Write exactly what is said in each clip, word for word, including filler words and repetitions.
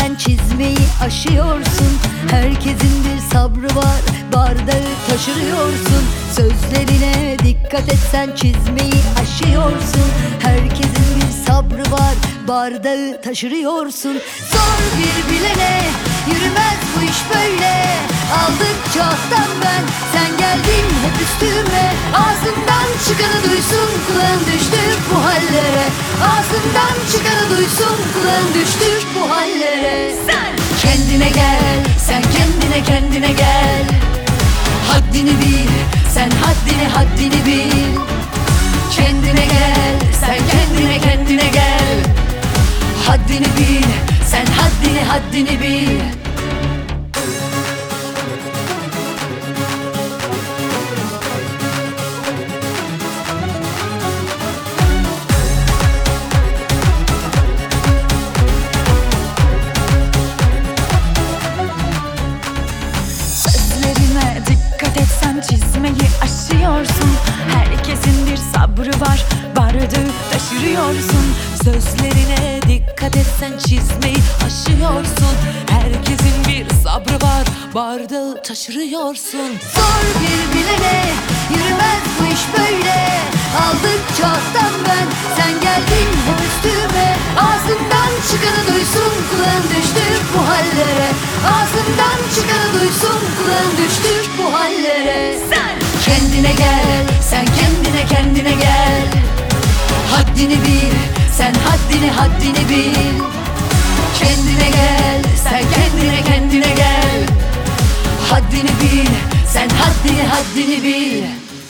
etsen çizmeyi aşıyorsun. Herkesin bir sabrı var, bardağı taşırıyorsun. Sözlerine dikkat etsen çizmeyi aşıyorsun. Herkesin bir sabrı var, bardağı taşırıyorsun. Sor bir bilene, yürümez bu iş böyle. Aldıkça alttan ben, sen geldin hep üstüme. Ağzından çıkanı duysun, kulağın düştü bu hallere. Ağzından çıkanı duysun, kulağın düştü bu hallere. Sen kendine gel, sen kendine kendine gel. Haddini bil, sen haddini haddini bil. Kendine gel, sen kendine kendine gel. Haddini bil, sen haddini haddini bil. Sözlerine dikkat etsen çizmeyi aşıyorsun. Herkesin bir sabrı var, bardağı taşırıyorsun. Sözlerine dikkat etsen çizmeyi aşıyorsun. Herkesin bir sabrı var, bardağı taşırıyorsun. Sor bir bilene, yürümez bu iş böyle. Aldıkça alttan ben, sen geldin hep üstüme. Ağzından çıkanı duysun, kulağın düştü bu hallere. Ağzından çıkanı duysun, kulağın düştü bu hallere. Sen kendine gel, sen kendine kendine gel. Haddini bil, sen haddini haddini bil. Kendine gel, sen kendine kendine gel. Haddini bil, sen haddini haddini bil.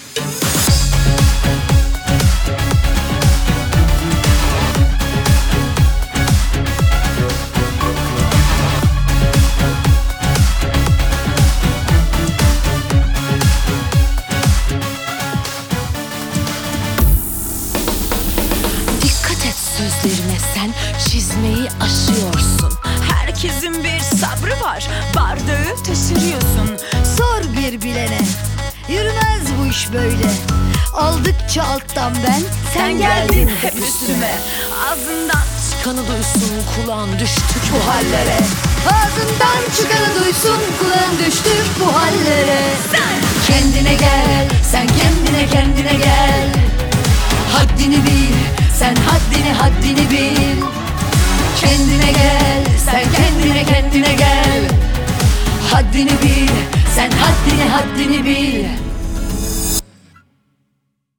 Dikkat et sözlerine, sen çizmeyi aşıyorsun. Herkesin bir sabrı var, bardağı taşırıyorsun. Sor bir bilene, yürümez bu iş böyle. Aldıkça alttan ben, Sen geldin hep üstüme. Ağzından çıkanı duysun, kulağın düştü bu hallere. Ağzından çıkanı duysun, kulağın düştü bu hallere. Sen kendine gel, sen kendine kendine gel. Haddini bil, sen haddini haddini bil. Kendine gel, sen kendine kendine gel. Haddini bil, sen haddini haddini bil.